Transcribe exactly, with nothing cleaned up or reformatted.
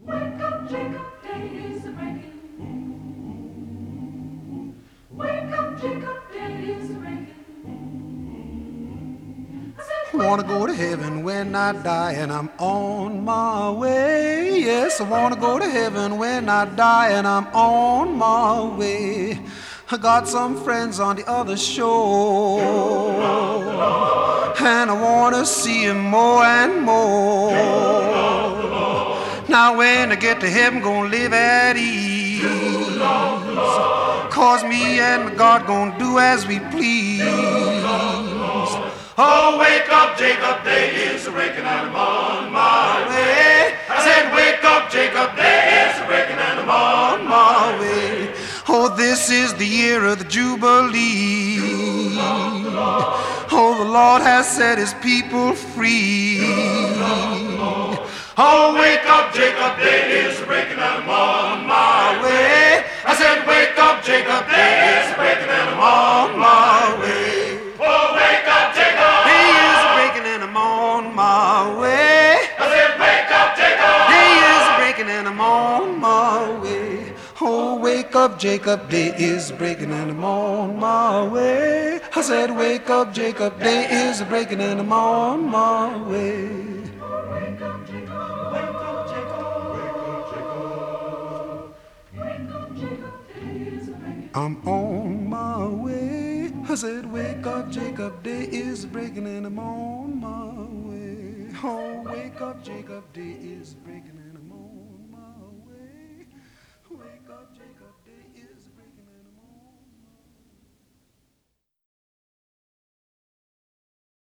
Wake up, Jacob, day is breaking. Wake up, Jacob, day is breaking. I wanna go to heaven when I die and I'm on my way. Yes, I wanna go to heaven when I die and I'm on my way. I got some friends on the other shore, and I wanna see 'em more and more. Now when I get to heaven, gonna live at ease, 'cause me and my God gonna do as we please. Oh, wake up, Jacob, day is breaking and I'm on my way. I said, wake up, Jacob, day is breaking and I'm on my way. Oh, this is the year of the Jubilee. Oh, the Lord has set his people free. Oh, wake up, Jacob, day is breaking and I'm on my way. I said, wake up, Jacob, day is breaking and I'm on my way. Oh, wake up, Jacob. Day is breaking and I'm on my way. I said, wake up, Jacob. Day is breaking and I'm on my way. Oh, wake up, Jacob, day is breaking and I'm on my way. I said, wake up, Jacob, day is breaking and I'm on my way. Wake up, Jacob. Wake up, Jacob. Wake up, Jacob. Wake up, Jacob, day is breaking. I'm on my way. I said, wake up, Jacob, day is breaking and I'm on my way. Oh, wake up, Jacob, day is breaking and I'm on my way. Wake up, Jacob.